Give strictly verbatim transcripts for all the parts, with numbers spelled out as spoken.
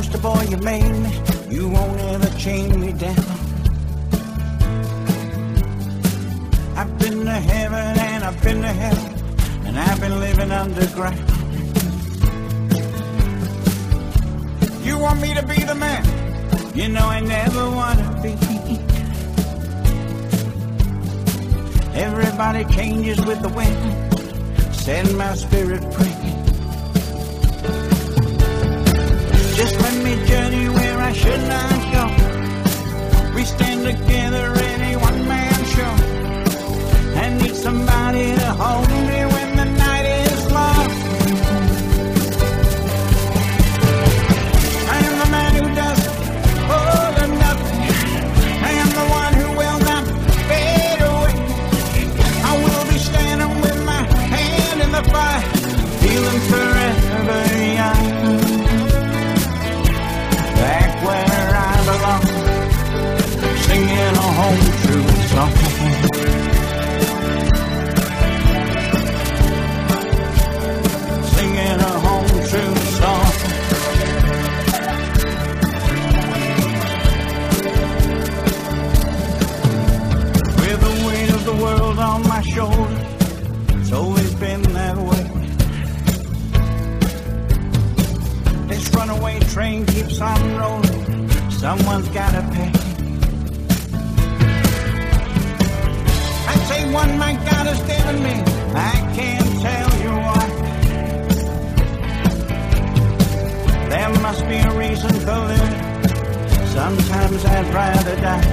poster boy you made me, you won't ever chain me down. I've been to heaven and I've been to hell, and I've been living underground. You want me to be the man, you know I never want to be. Everybody changes with the wind, set my spirit free. Just let me journey where I should not go. We stand together in a one-man show. I need somebody to hold me when the night is long. I am the man who does all or nothing. I am the one who will not fade away. I will be standing with my hand in the fire, feeling forever young. Back where I belong, singing a home true song. Singing a home true song. With the weight of the world on my shoulder, it's always been that way. This runaway train keeps on rolling, someone's gotta pay. I say one my God has given me, I can't tell you why. There must be a reason for living, sometimes I'd rather die.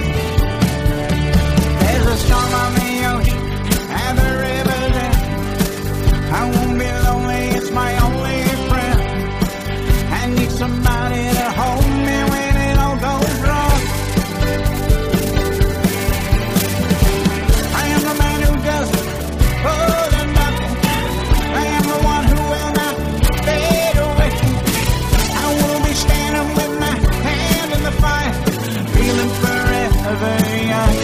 There's a storm on the ocean and the river there. I won't be lonely, it's my only friend. I need somebody to hold me when it all goes wrong. I am the man who does all or nothing. I am the one who will not fade away. I will be standing with my hand in the fire, feeling forever young.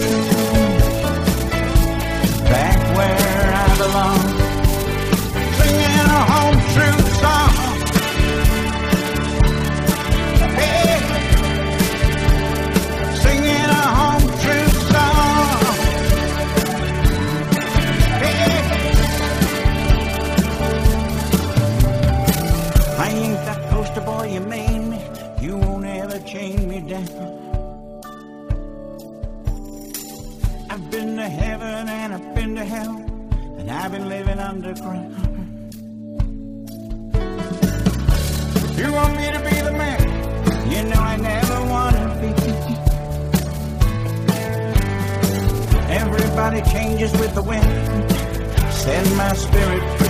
Back where I belong, singing a home true song. Hey, singing a home true song. Hey, I ain't that poster boy you made me, you won't ever chain me down. I've been to heaven and I've been to hell, and I've been living underground. You want me to be the man, you know I never want to be. Everybody changes with the wind, set my spirit free.